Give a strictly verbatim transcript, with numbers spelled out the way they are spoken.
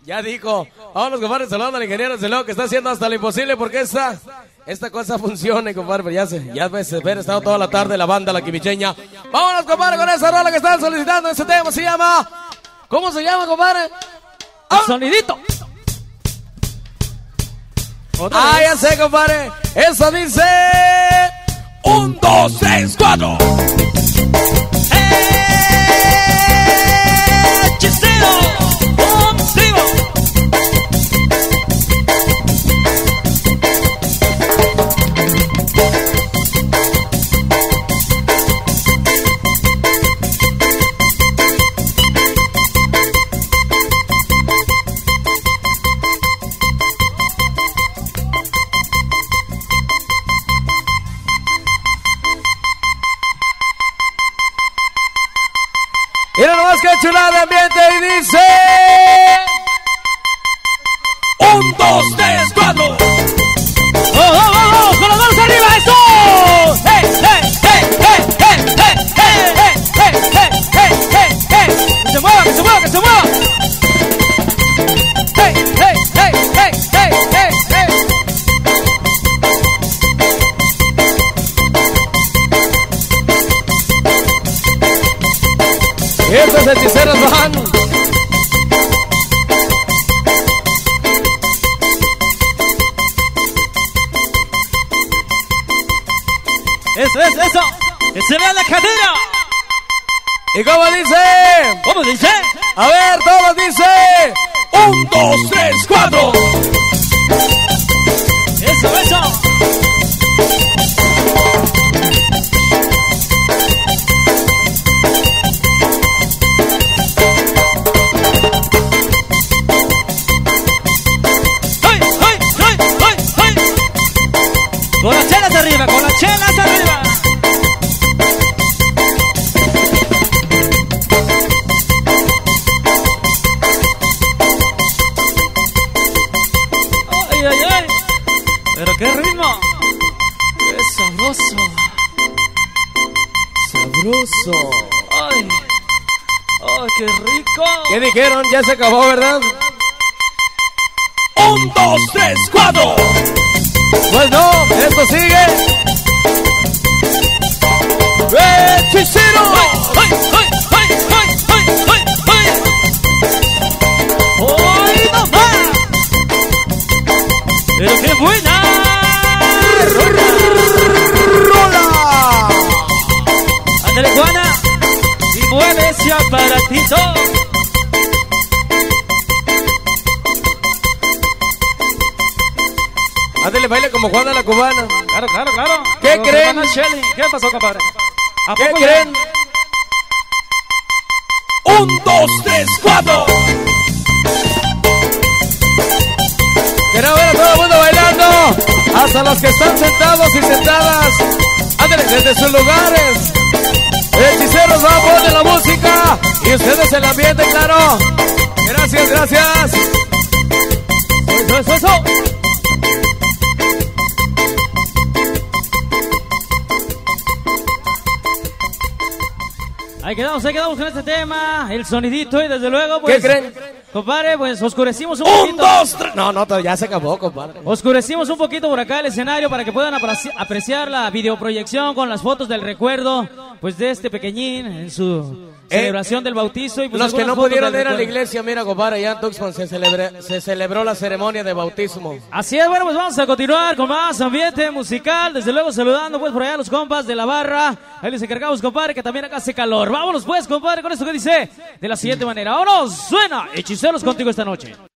Ya dijo. Vámonos, compadre, saludando al ingeniero Celeo, que está haciendo hasta lo imposible porque esta, esta cosa funcione, compadre. Pero ya se, ya se ver, estado toda la tarde la banda, la quimicheña. Vámonos, compadre, con esa rola que están solicitando. Ese tema se llama... ¿Cómo se llama, compadre? El sonidito. Ah, ya sé, compadre. Eso dice... Un, dos, tres, cuatro. ¡Hechicero! ¡Un tribo! Mira nomás que chulada de ambiente y dice... Un, dos, tres, cuatro. ¡Oh, oh, oh, oh! ¡Con las manos arriba, eso! ¡Hey, hey, hey, hey, hey, hey, hey, hey, hey, hey, hey, hey! ¡Que se mueva, que se mueva, que se mueva! ¡Hey, hey, hey, hey, hey, hey, hey! Estos hechiceros van. ¡Eso, eso, eso! ¡Que se vea la cadera! ¿Y cómo dice? ¿Cómo dice? A ver, todos dice... Un, dos, tres, cuatro. ¡Eso, eso! Con las chelas arriba, con las chelas arriba. Ay, ay, ay. Pero qué ritmo. Qué sabroso. Sabroso. Ay. Ay, qué rico. ¿Qué dijeron? Ya se acabó, ¿verdad? Un, dos, tres, cuatro. Pues no, esto sigue. ¡Hechicero! ¡Ay, ay, ay, ay, ay, ay, ay! ¡Ay, no más! ¡Pero qué buena! ¡Rola! Ándale, Juana, y mueve ese aparatito. Ándale, baile como Juana la cubana. Claro, claro, claro. ¿Qué Pero, creen? hermana Shelly, ¿qué pasó, compadre? ¿A ¿Qué poco ya? creen? Un, dos, tres, cuatro. Quiero ver a todo el mundo bailando. Hasta los que están sentados y sentadas. Ándale, desde sus lugares. Hechiceros, va a poner la música. Y ustedes el ambiente, claro. Gracias, gracias. Eso, eso, eso. Ahí quedamos, ahí quedamos con este tema, el sonidito y desde luego pues... ¿Qué creen? Compadre, pues oscurecimos un, Un, poquito. dos, tres. No, no, ya se acabó, compadre. Oscurecimos un poquito por acá el escenario para que puedan apreci- apreciar la videoproyección con las fotos del recuerdo, pues de este pequeñín en su Eh, celebración del bautizo. Y pues Los que algunas no fotos pudieron del ir a la recuerdo. iglesia, mira, compadre, allá en Tuxpan se, celebre- se celebró la ceremonia de bautismo. Así es, bueno, pues vamos a continuar con más ambiente musical. Desde luego saludando pues por allá a los compas de la barra. Ahí les encargamos, compadre, que también acá hace calor. Vámonos pues, compadre, con esto que dice de la siguiente manera. ¡Vámonos! Suena Hechiceros contigo esta noche.